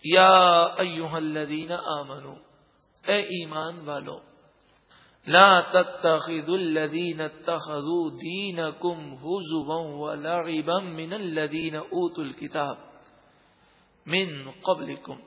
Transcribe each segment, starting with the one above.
یا ایھا الذین آمنوا، اے ایمان والو، لا تتخذوا الذین اتخذوا دینکم ہزوا ولعبا من الذین اوتوا الکتاب من قبلکم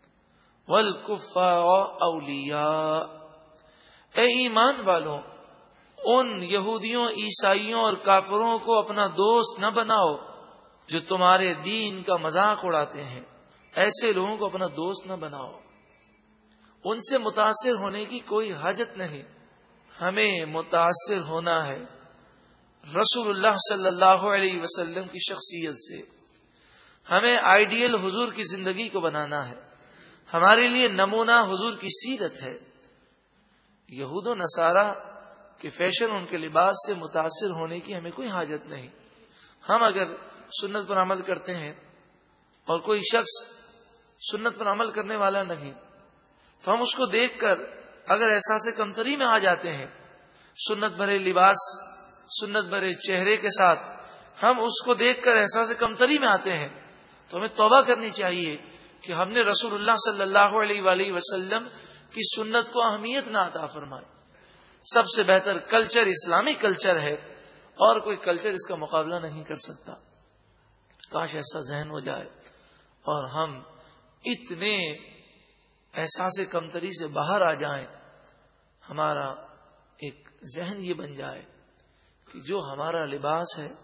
والکفار اولیاء۔ اے ایمان والو، ان یہودیوں، عیسائیوں اور کافروں کو اپنا دوست نہ بناؤ جو تمہارے دین کا مذاق اڑاتے ہیں۔ ایسے لوگوں کو اپنا دوست نہ بناؤ، ان سے متاثر ہونے کی کوئی حاجت نہیں۔ ہمیں متاثر ہونا ہے رسول اللہ صلی اللہ علیہ وسلم کی شخصیت سے۔ ہمیں آئیڈیل حضور کی زندگی کو بنانا ہے، ہمارے لیے نمونہ حضور کی سیرت ہے۔ یہود و نصارہ کے فیشن، ان کے لباس سے متاثر ہونے کی ہمیں کوئی حاجت نہیں۔ ہم اگر سنت پر عمل کرتے ہیں اور کوئی شخص سنت پر عمل کرنے والا نہیں، تو ہم اس کو دیکھ کر اگر احساس کمتری میں آ جاتے ہیں، سنت بھرے لباس، سنت بھرے چہرے کے ساتھ ہم اس کو دیکھ کر احساس کمتری میں آتے ہیں، تو ہمیں توبہ کرنی چاہیے کہ ہم نے رسول اللہ صلی اللہ علیہ وآلہ وسلم کی سنت کو اہمیت نہ عطا فرمائی۔ سب سے بہتر کلچر اسلامی کلچر ہے، اور کوئی کلچر اس کا مقابلہ نہیں کر سکتا۔ کاش ایسا ذہن ہو جائے اور ہم اتنے احساس کمتری سے باہر آ جائیں، ہمارا ایک ذہن یہ بن جائے کہ جو ہمارا لباس ہے،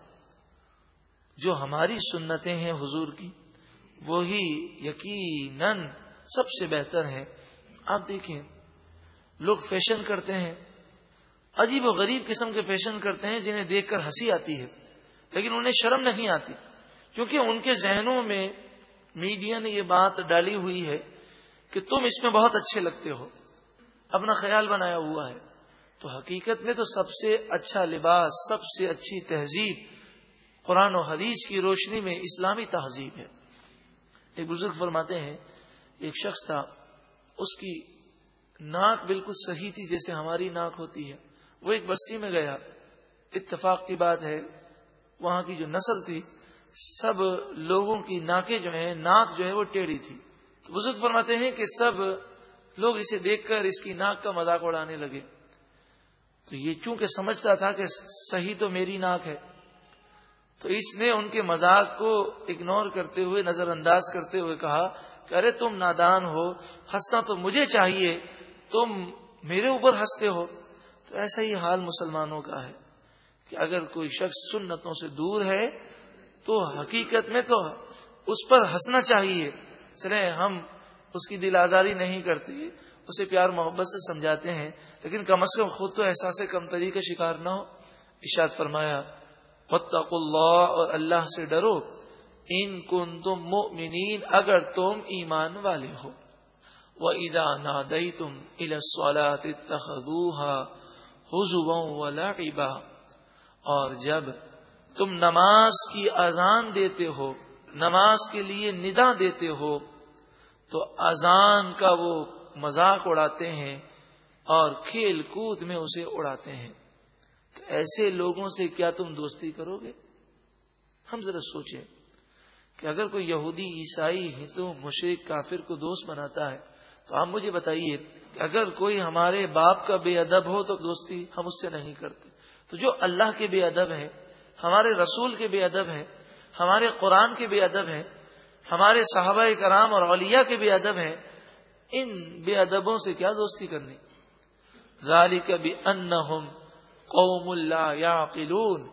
جو ہماری سنتیں ہیں حضور کی، وہی یقیناً سب سے بہتر ہے۔ آپ دیکھیں، لوگ فیشن کرتے ہیں، عجیب و غریب قسم کے فیشن کرتے ہیں جنہیں دیکھ کر ہنسی آتی ہے، لیکن انہیں شرم نہیں آتی، کیونکہ ان کے ذہنوں میں میڈیا نے یہ بات ڈالی ہوئی ہے کہ تم اس میں بہت اچھے لگتے ہو، اپنا خیال بنایا ہوا ہے۔ تو حقیقت میں تو سب سے اچھا لباس، سب سے اچھی تہذیب قرآن و حدیث کی روشنی میں اسلامی تہذیب ہے۔ ایک بزرگ فرماتے ہیں، ایک شخص تھا، اس کی ناک بالکل صحیح تھی جیسے ہماری ناک ہوتی ہے۔ وہ ایک بستی میں گیا، اتفاق کی بات ہے وہاں کی جو نسل تھی، سب لوگوں کی ناکیں جو ہیں، ناک جو ہے وہ ٹیڑھی تھی۔ تو بزرگ فرماتے ہیں کہ سب لوگ اسے دیکھ کر اس کی ناک کا مذاق اڑانے لگے۔ تو یہ چونکہ سمجھتا تھا کہ صحیح تو میری ناک ہے، تو اس نے ان کے مذاق کو اگنور کرتے ہوئے، نظر انداز کرتے ہوئے کہا کہ ارے تم نادان ہو، ہنسنا تو مجھے چاہیے، تم میرے اوپر ہنستے ہو۔ تو ایسا ہی حال مسلمانوں کا ہے کہ اگر کوئی شخص سنتوں سے دور ہے تو حقیقت میں تو اس پر ہنسنا چاہیے۔ چلیں ہم اس کی دل آزاری نہیں کرتے، اسے پیار محبت سے سمجھاتے ہیں، لیکن کم از کم خود تو احساس کمتری کا شکار نہ ہو۔ ارشاد فرمایا، واتقوا اللہ، اور اللہ سے ڈرو، ان کنتم مؤمنین، اگر تم ایمان والے ہو۔ وَإِذَا نَادَيْتُمْ إِلَى الصَّلَاةِ اتَّخَذُوهَا هُزُوًا وَلَعِبًا، اور جب تم نماز کی اذان دیتے ہو، نماز کے لیے ندا دیتے ہو، تو اذان کا وہ مذاق اڑاتے ہیں اور کھیل کود میں اسے اڑاتے ہیں۔ تو ایسے لوگوں سے کیا تم دوستی کرو گے؟ ہم ذرا سوچیں کہ اگر کوئی یہودی، عیسائی، ہندو، مشرک، کافر کو دوست بناتا ہے، تو آپ مجھے بتائیے کہ اگر کوئی ہمارے باپ کا بے ادب ہو تو دوستی ہم اس سے نہیں کرتے۔ تو جو اللہ کے بے ادب ہے، ہمارے رسول کے بے ادب ہے، ہمارے قرآن کے بے ادب ہے، ہمارے صحابہ کرام اور اولیاء کے بے ادب ہے، ان بے ادبوں سے کیا دوستی کرنی؟ ذالک بأنہم قوم لا یعقلون،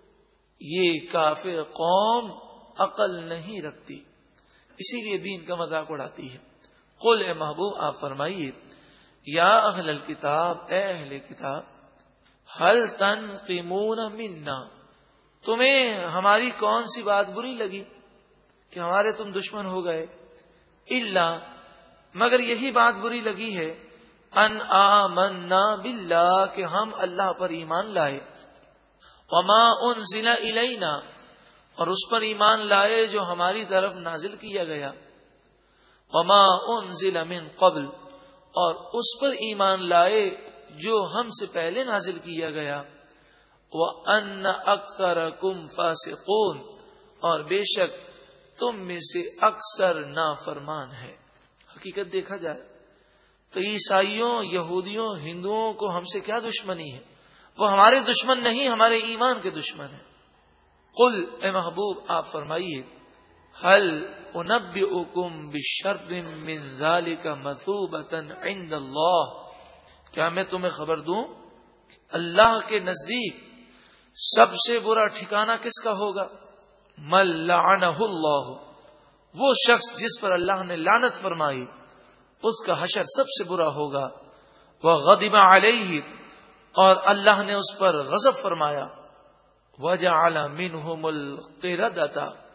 یہ کافر قوم عقل نہیں رکھتی، اسی لیے دین کا مذاق اڑاتی ہے۔ قل، اے محبوب آپ فرمائیے، یا اہل الکتاب، اے اہل کتاب، هل تنقمون منا، تمہیں ہماری کون سی بات بری لگی کہ ہمارے تم دشمن ہو گئے؟ الا، مگر یہی بات بری لگی ہے، ان آمنا باللہ، کہ ہم اللہ پر ایمان لائے، وما انزل الینا، اور اس پر ایمان لائے جو ہماری طرف نازل کیا گیا، وما انزل من قبل، اور اس پر ایمان لائے جو ہم سے پہلے نازل کیا گیا، وَأَنَّ أَكْثَرَكُمْ فَاسِقُونَ، اور بے شک تم میں سے اکثر نافرمان ہے. حقیقت دیکھا جائے تو عیسائیوں، یہودیوں، ہندوؤں کو ہم سے کیا دشمنی ہے؟ وہ ہمارے دشمن نہیں، ہمارے ایمان کے دشمن ہیں. قل، اے محبوب آپ فرمائیے، هل انبئکم بشر من ذلک مثوبۃ عند اللہ، کیا میں تمہیں خبر دوں اللہ کے نزدیک سب سے برا ٹھکانہ کس کا ہوگا؟ من لعنہ اللہ، وہ شخص جس پر اللہ نے لعنت فرمائی اس کا حشر سب سے برا ہوگا. وغضب علیہ، اور اللہ نے اس پر غضب فرمایا. وجعل منہم القردۃ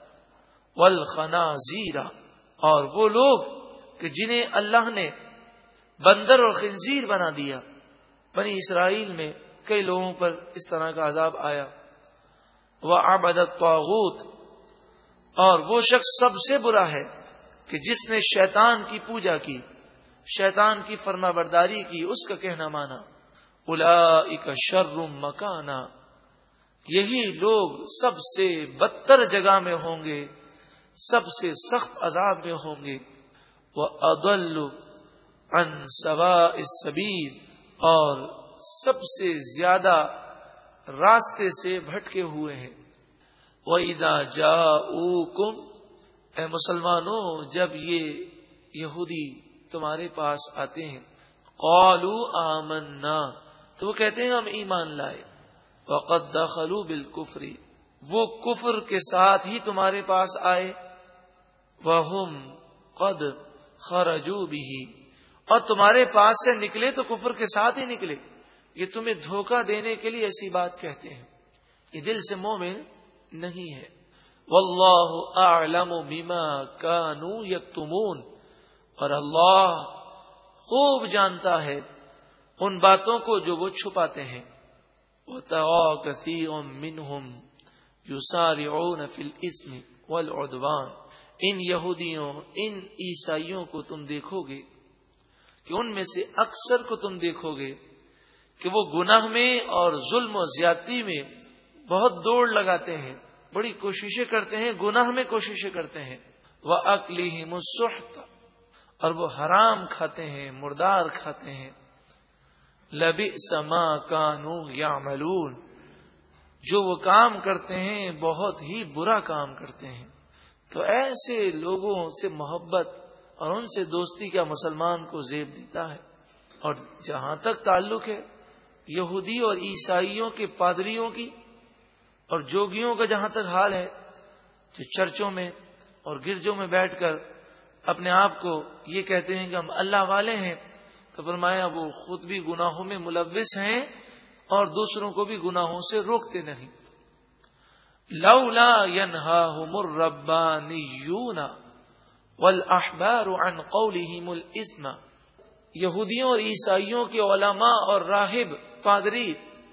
والخنازیر، اور وہ لوگ کہ جنہیں اللہ نے بندر اور خنزیر بنا دیا. بنی اسرائیل میں کئی لوگوں پر اس طرح کا عذاب آیا. وعبد الطاغوت، اور وہ شخص سب سے برا ہے کہ جس نے شیطان کی پوجا کی، شیطان کی فرما برداری کی، اس کا کہنا مانا. اولئک شر مکانا، یہی لوگ سب سے بدتر جگہ میں ہوں گے، سب سے سخت عذاب میں ہوں گے. وَأَضَلُّ عَنْ سَوَاءِ السَّبِيلِ، اور سب سے زیادہ راستے سے بھٹکے ہوئے ہیں. وَإِذَا جَاءُوكُمْ، اے مسلمانوں جب یہ یہودی تمہارے پاس آتے ہیں، قَالُوا آمَنَّا، تو وہ کہتے ہیں ہم ایمان لائے. وَقَدْ دَخَلُوا بِالْكُفْرِ، وہ کفر کے ساتھ ہی تمہارے پاس آئے. وَهُمْ قَدْ خَرَجُوا بِهِ، اور تمہارے پاس سے نکلے تو کفر کے ساتھ ہی نکلے. یہ تمہیں دھوکہ دینے کے لیے ایسی بات کہتے ہیں، یہ دل سے مومن نہیں ہے. وَاللَّهُ أَعْلَمُ بِمَا كَانُوا يَكْتُمُونَ، اور اللہ خوب جانتا ہے ان باتوں کو جو وہ چھپاتے ہیں. وَتَرَىٰ كَثِيرٌ مِّنْهُمْ يُسَارِعُونَ فِي الْإِثْمِ وَالْعُدْوَانِ، ان یہودیوں، ان عیسائیوں کو تم دیکھو گے کہ ان میں سے اکثر کو تم دیکھو گے کہ وہ گناہ میں اور ظلم و زیادتی میں بہت دوڑ لگاتے ہیں، بڑی کوششیں کرتے ہیں، گناہ میں کوششیں کرتے ہیں. وَأَكْلِهِمُ السُّحْتَ، اور وہ حرام کھاتے ہیں، مردار کھاتے ہیں. لَبِئْسَ مَا كَانُوا يَعْمَلُونَ، جو وہ کام کرتے ہیں بہت ہی برا کام کرتے ہیں. تو ایسے لوگوں سے محبت اور ان سے دوستی کا مسلمان کو زیب دیتا ہے. اور جہاں تک تعلق ہے یہودی اور عیسائیوں کے پادریوں کی اور جوگیوں کا، جہاں تک حال ہے، جو چرچوں میں اور گرجوں میں بیٹھ کر اپنے آپ کو یہ کہتے ہیں کہ ہم اللہ والے ہیں، تو فرمایا وہ خود بھی گناہوں میں ملوث ہیں اور دوسروں کو بھی گناہوں سے روکتے نہیں. لولا ينهاهم الربانيون والاحبار عن قولهم الاثم، یہودیوں اور عیسائیوں کے علماء اور راہب پادری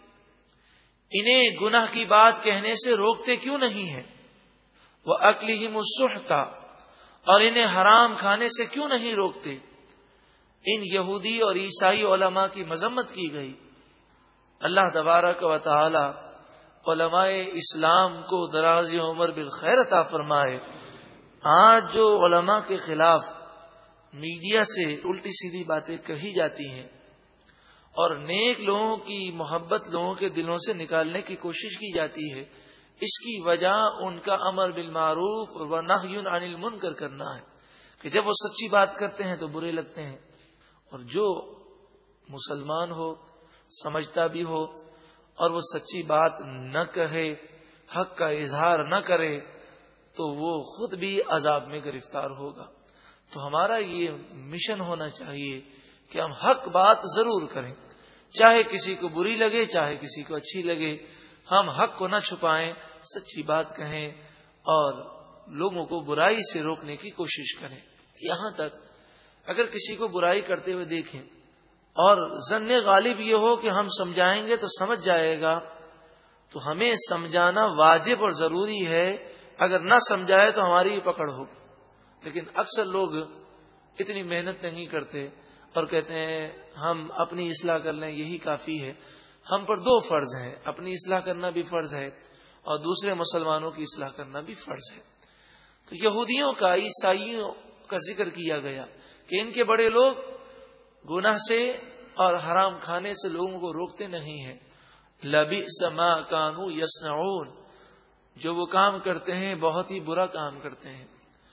انہیں گناہ کی بات کہنے سے روکتے کیوں نہیں ہیں؟ وَأَكْلِهِمُ السُّحْتَ، اور انہیں حرام کھانے سے کیوں نہیں روکتے؟ ان یہودی اور عیسائی علماء کی مذمت کی گئی. اللہ تبارک و تعالی علماء اسلام کو دراز عمر بالخیر عطا فرمائے. آج جو علماء کے خلاف میڈیا سے الٹی سیدھی باتیں کہی جاتی ہیں اور نیک لوگوں کی محبت لوگوں کے دلوں سے نکالنے کی کوشش کی جاتی ہے، اس کی وجہ ان کا امر بالمعروف و نہی عن المنکر کرنا ہے کہ جب وہ سچی بات کرتے ہیں تو برے لگتے ہیں، اور جو مسلمان ہو، سمجھتا بھی ہو اور وہ سچی بات نہ کہے، حق کا اظہار نہ کرے، تو وہ خود بھی عذاب میں گرفتار ہوگا. تو ہمارا یہ مشن ہونا چاہیے کہ ہم حق بات ضرور کریں، چاہے کسی کو بری لگے چاہے کسی کو اچھی لگے. ہم حق کو نہ چھپائیں، سچی بات کہیں اور لوگوں کو برائی سے روکنے کی کوشش کریں. یہاں تک اگر کسی کو برائی کرتے ہوئے دیکھیں اور ظن غالب یہ ہو کہ ہم سمجھائیں گے تو سمجھ جائے گا، تو ہمیں سمجھانا واجب اور ضروری ہے. اگر نہ سمجھائے تو ہماری پکڑ ہوگی. لیکن اکثر لوگ اتنی محنت نہیں کرتے اور کہتے ہیں ہم اپنی اصلاح کر لیں یہی کافی ہے. ہم پر دو فرض ہیں، اپنی اصلاح کرنا بھی فرض ہے اور دوسرے مسلمانوں کی اصلاح کرنا بھی فرض ہے. تو یہودیوں کا عیسائیوں کا ذکر کیا گیا کہ ان کے بڑے لوگ گناہ سے اور حرام کھانے سے لوگوں کو روکتے نہیں ہیں. لبئس ما کانوا یصنعون، جو وہ کام کرتے ہیں بہت ہی برا کام کرتے ہیں.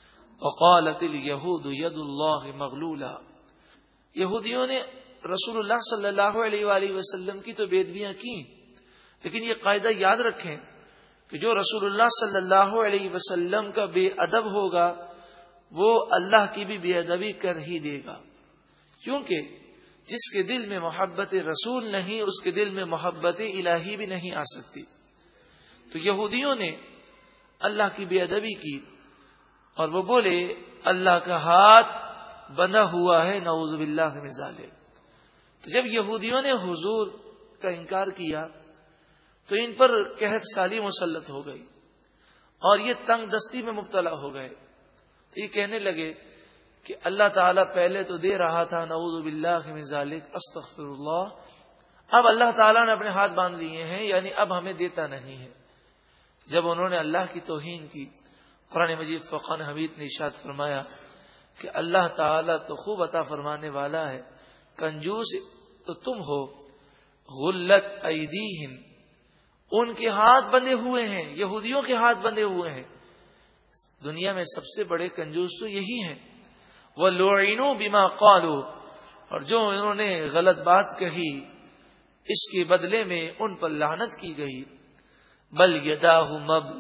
وقالت الیہود ید اللہ مغلولہ، یہودیوں نے رسول اللہ صلی اللہ علیہ وآلہ وسلم کی تو بے ادبیاں کی، لیکن یہ قاعدہ یاد رکھیں کہ جو رسول اللہ صلی اللہ علیہ وسلم کا بے ادب ہوگا وہ اللہ کی بھی بے ادبی کر ہی دے گا، کیونکہ جس کے دل میں محبت رسول نہیں اس کے دل میں محبت الہی بھی نہیں آ سکتی. تو یہودیوں نے اللہ کی بے ادبی کی اور وہ بولے اللہ کا ہاتھ بندھا ہوا ہے، نعوذ باللہ من ذالک. تو جب یہودیوں نے حضور کا انکار کیا تو ان پر قحط سالی مسلط ہو گئی اور یہ تنگ دستی میں مبتلا ہو گئے. تو یہ کہنے لگے کہ اللہ تعالیٰ پہلے تو دے رہا تھا، نعوذ باللہ من ذالک، استغفر اللہ، اب اللہ تعالیٰ نے اپنے ہاتھ باندھ لیے ہیں، یعنی اب ہمیں دیتا نہیں ہے. جب انہوں نے اللہ کی توہین کی، قرآن مجید فرقان حمید نے ارشاد فرمایا کہ اللہ تعالیٰ تو خوب عطا فرمانے والا ہے، کنجوس تو تم ہو. غلت ایدیہم، ان کے ہاتھ بندھے ہوئے ہیں، یہودیوں کے ہاتھ بندھے ہوئے ہیں. دنیا میں سب سے بڑے کنجوس تو یہی ہیں. وَلُعِنُوا بِمَا قَالُوا، اور جو انہوں نے غلط بات کہی اس کے بدلے میں ان پر لعنت کی گئی. بل یداہ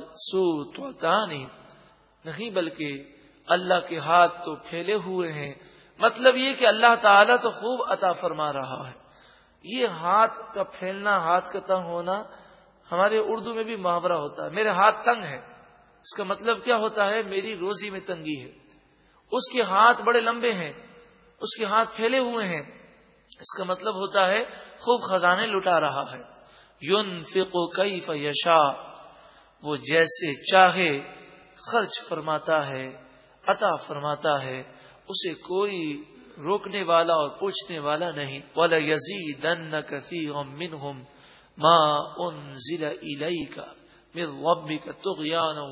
مبسوطتان، نہیں بلکہ اللہ کے ہاتھ تو پھیلے ہوئے ہیں. مطلب یہ کہ اللہ تعالیٰ تو خوب عطا فرما رہا ہے. یہ ہاتھ کا پھیلنا، ہاتھ کا تنگ ہونا ہمارے اردو میں بھی محاورہ ہوتا ہے، میرے ہاتھ تنگ ہے. اس کا مطلب کیا ہوتا ہے؟ میری روزی میں تنگی ہے. اس کے ہاتھ بڑے لمبے ہیں، اس کے ہاتھ پھیلے ہوئے ہیں، اس کا مطلب ہوتا ہے خوب خزانے لٹا رہا ہے. ينفق کیف یشاء، وہ جیسے چاہے خرچ فرماتا ہے، عطا فرماتا ہے، اسے کوئی روکنے والا اور پوچھنے والا نہیں. وَلَيَزِيدَنَّ كَثِيرًا مِّنْهُمْ مَا أُنزِلَ إِلَيْكَ مِن رَّبِّكَ طُغْيَانًا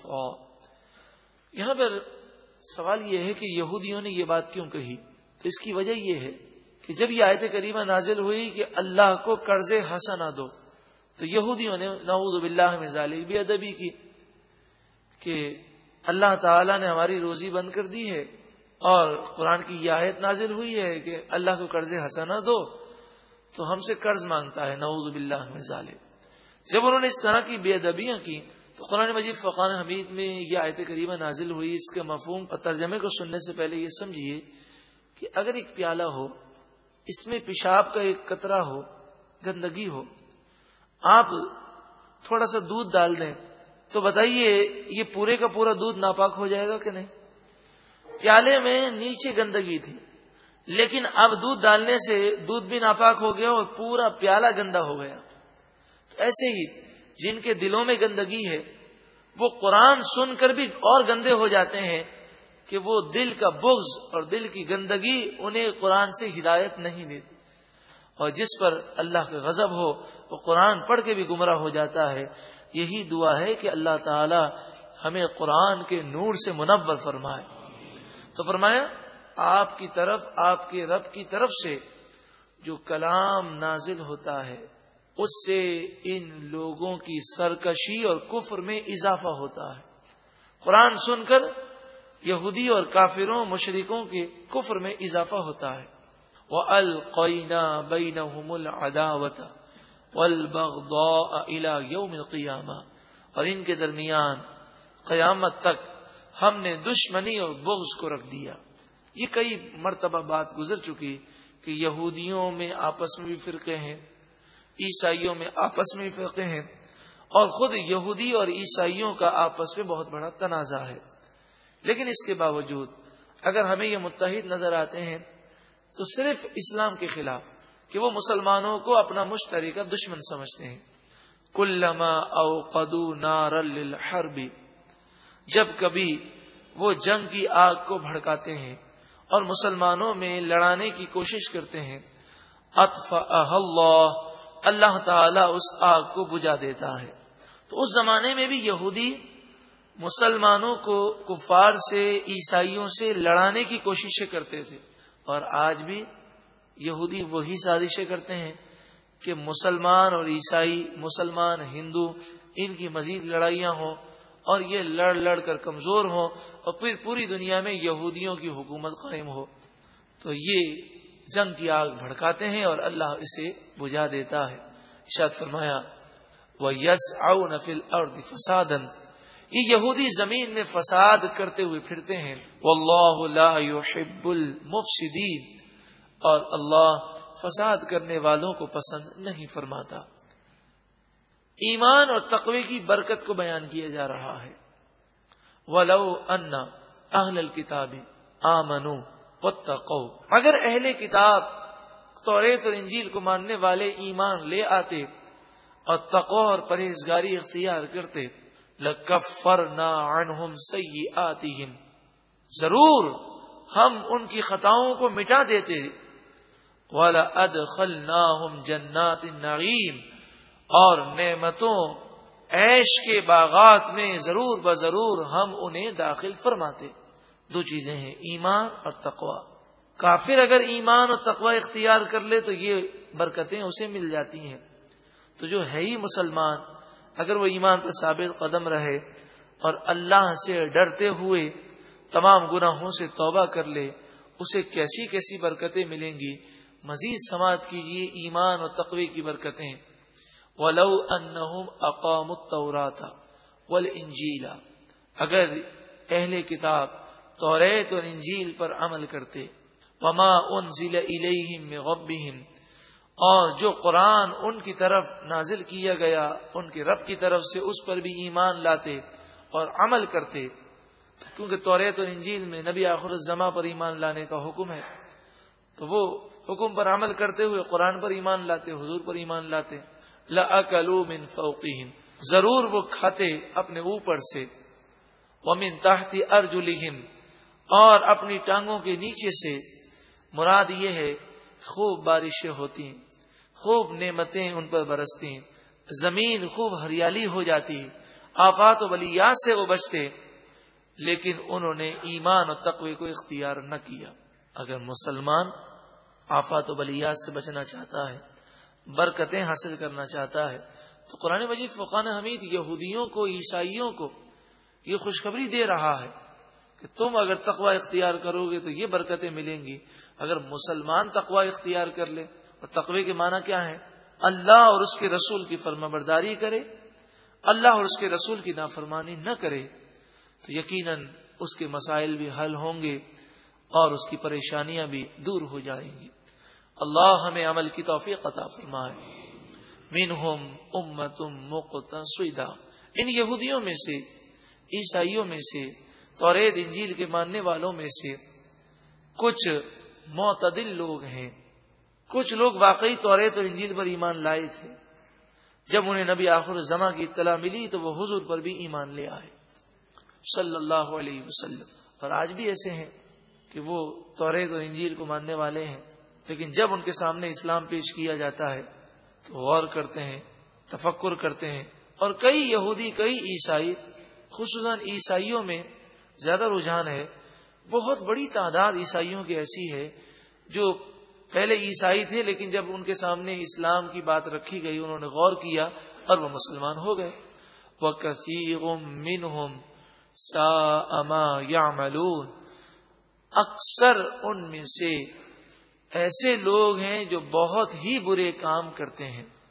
وَكُفْرًا. یہاں پر سوال یہ ہے کہ یہودیوں نے یہ بات کیوں کہی؟ تو اس کی وجہ یہ ہے کہ جب یہ آیت کریمہ نازل ہوئی کہ اللہ کو قرض حسنہ دو، تو یہودیوں نے نعوذ باللہ من ذالک بے ادبی کی کہ اللہ تعالیٰ نے ہماری روزی بند کر دی ہے اور قرآن کی یہ آیت نازل ہوئی ہے کہ اللہ کو قرض حسنہ دو تو ہم سے قرض مانگتا ہے، نعوذ باللہ من ذالک. جب انہوں نے اس طرح کی بے ادبیاں کی تو قرآن مجید فرقان حمید میں یہ آیت کریمہ نازل ہوئی. اس کے مفہوم اور ترجمے کو سننے سے پہلے یہ سمجھیے کہ اگر ایک پیالہ ہو، اس میں پیشاب کا ایک قطرہ ہو، گندگی ہو، آپ تھوڑا سا دودھ ڈال دیں تو بتائیے یہ پورے کا پورا دودھ ناپاک ہو جائے گا کہ نہیں؟ پیالے میں نیچے گندگی تھی لیکن اب دودھ ڈالنے سے دودھ بھی ناپاک ہو گیا اور پورا پیالہ گندا ہو گیا. تو ایسے ہی جن کے دلوں میں گندگی ہے وہ قرآن سن کر بھی اور گندے ہو جاتے ہیں کہ وہ دل کا بغض اور دل کی گندگی انہیں قرآن سے ہدایت نہیں دیتی. اور جس پر اللہ کا غضب ہو وہ قرآن پڑھ کے بھی گمراہ ہو جاتا ہے. یہی دعا ہے کہ اللہ تعالی ہمیں قرآن کے نور سے منور فرمائے. تو فرمایا آپ کی طرف، آپ کے رب کی طرف سے جو کلام نازل ہوتا ہے اس سے ان لوگوں کی سرکشی اور کفر میں اضافہ ہوتا ہے. قرآن سن کر یہودی اور کافروں مشرکوں کے کفر میں اضافہ ہوتا ہے. وَأَلْقَيْنَا بَيْنَهُمُ الْعَدَاوَةَ وَالْبَغْضَاءَ إِلَى يَوْمِ الْقِيَامَةِ، اور ان کے درمیان قیامت تک ہم نے دشمنی اور بغض کو رکھ دیا. یہ کئی مرتبہ بات گزر چکی کہ یہودیوں میں آپس میں بھی فرقے ہیں، عیسائیوں میں آپس میں بھی فرقے ہیں، اور خود یہودی اور عیسائیوں کا آپس میں بہت بڑا تنازع ہے. لیکن اس کے باوجود اگر ہمیں یہ متحد نظر آتے ہیں تو صرف اسلام کے خلاف کہ وہ مسلمانوں کو اپنا مشترکہ دشمن سمجھتے ہیں. کلما اوقدوا نارا للحرب، جب کبھی وہ جنگ کی آگ کو بھڑکاتے ہیں اور مسلمانوں میں لڑانے کی کوشش کرتے ہیں، اطفأها اللہ، اللہ تعالی اس آگ کو بجھا دیتا ہے. تو اس زمانے میں بھی یہودی مسلمانوں کو کفار سے، عیسائیوں سے لڑانے کی کوششیں کرتے تھے، اور آج بھی یہودی وہی سازشیں کرتے ہیں کہ مسلمان اور عیسائی، مسلمان ہندو، ان کی مزید لڑائیاں ہوں اور یہ لڑ لڑ کر کمزور ہوں، اور پھر پوری دنیا میں یہودیوں کی حکومت قائم ہو۔ تو یہ جنگ کی آگ بھڑکاتے ہیں اور اللہ اسے بجھا دیتا ہے۔ ارشاد فرمایا وَيَسْعَوْنَ فِي الْأَرْضِ فَسَادًا، یہ یہودی زمین میں فساد کرتے ہوئے پھرتے ہیں۔ وَاللَّهُ لَا يُحِبُّ الْمُفْسِدِينَ، اور اللہ فساد کرنے والوں کو پسند نہیں فرماتا۔ ایمان اور تقوی کی برکت کو بیان کیا جا رہا ہے۔ وَلَوْ أَنَّ أَهْلَ الْكِتَابِ آمَنُوا وَاتَّقَوْا، اگر اہل کتاب توریت اور انجیل کو ماننے والے ایمان لے آتے اور تقوی اور پرہیزگاری اختیار کرتے، لَكَفَّرْنَا عَنْهُمْ سَيِّئَاتِهِمْ، ضرور ہم ان کی خطاؤں کو مٹا دیتے۔ وَلَأَدْخَلْنَاهُمْ جَنَّاتِ النَّعِيمِ، اور نعمتوں عیش کے باغات میں ضرور بضرور ہم انہیں داخل فرماتے۔ دو چیزیں ہیں، ایمان اور تقوی۔ کافر اگر ایمان اور تقوی اختیار کر لے تو یہ برکتیں اسے مل جاتی ہیں۔ تو جو ہے ہی مسلمان، اگر وہ ایمان پر ثابت قدم رہے اور اللہ سے ڈرتے ہوئے تمام گناہوں سے توبہ کر لے، اسے کیسی کیسی برکتیں ملیں گی۔ مزید سماعت کیجیے ایمان اور تقوی کی برکتیں۔ وَلَوْ أَنَّهُمْ أَقَامُوا التَّوْرَاةَ وَالْإِنْجِيلَ، اگر اہل کتاب توریت اور انجیل پر عمل کرتے، وَمَا أُنزِلَ إِلَيْهِمْ مِنْ رَبِّهِمْ، اور جو قرآن ان کی طرف نازل کیا گیا ان کے رب کی طرف سے، اس پر بھی ایمان لاتے اور عمل کرتے، کیونکہ توریت اور انجیل میں نبی آخر الزماں پر ایمان لانے کا حکم ہے، تو وہ حکم پر عمل کرتے ہوئے قرآن پر ایمان لاتے، حضور پر ایمان لاتے۔ لَأَكَلُوا مِنْ فَوْقِهِمْ، ضرور وہ کھاتے اپنے اوپر سے، وَمِنْ تَحْتِ أَرْجُلِهِمْ، اور اپنی ٹانگوں کے نیچے سے۔ مراد یہ ہے خوب بارشیں ہوتی ہیں، خوب نعمتیں ان پر برستی ہیں، زمین خوب ہریالی ہو جاتی، آفات و بلیات سے وہ بچتے، لیکن انہوں نے ایمان اور تقوی کو اختیار نہ کیا۔ اگر مسلمان آفات و بلیات سے بچنا چاہتا ہے، برکتیں حاصل کرنا چاہتا ہے، تو قرآن مجید فرقان حمید یہودیوں کو، عیسائیوں کو یہ خوشخبری دے رہا ہے کہ تم اگر تقوی اختیار کرو گے تو یہ برکتیں ملیں گی۔ اگر مسلمان تقوی اختیار کر لے، اور تقوی کے معنی کیا ہے؟ اللہ اور اس کے رسول کی فرما برداری کرے، اللہ اور اس کے رسول کی نافرمانی نہ کرے، تو یقیناً اس کے مسائل بھی حل ہوں گے اور اس کی پریشانیاں بھی دور ہو جائیں گی۔ اللہ ہمیں عمل کی توفیق عطا فرمائے۔ منہم امۃ مقتصدہ، ان یہودیوں میں سے، عیسائیوں میں سے، توریت انجیل کے ماننے والوں میں سے کچھ معتدل لوگ ہیں، کچھ لوگ واقعی توریت اور انجیل پر ایمان لائے تھے، جب انہیں نبی آخر الزماں کی اطلاع ملی تو وہ حضور پر بھی ایمان لے آئے صلی اللہ علیہ وسلم۔ اور آج بھی ایسے ہیں کہ وہ توریت اور انجیل کو ماننے والے ہیں، لیکن جب ان کے سامنے اسلام پیش کیا جاتا ہے تو غور کرتے ہیں، تفکر کرتے ہیں۔ اور کئی یہودی، کئی عیسائی، خصوصاً عیسائیوں میں زیادہ رجحان ہے، بہت بڑی تعداد عیسائیوں کی ایسی ہے جو پہلے عیسائی تھے، لیکن جب ان کے سامنے اسلام کی بات رکھی گئی انہوں نے غور کیا اور وہ مسلمان ہو گئے۔ وَكَثِيرٌ مِّنْهُمْ سَاءَ مَا يَعْمَلُونَ، اکثر ان میں سے ایسے لوگ ہیں جو بہت ہی برے کام کرتے ہیں۔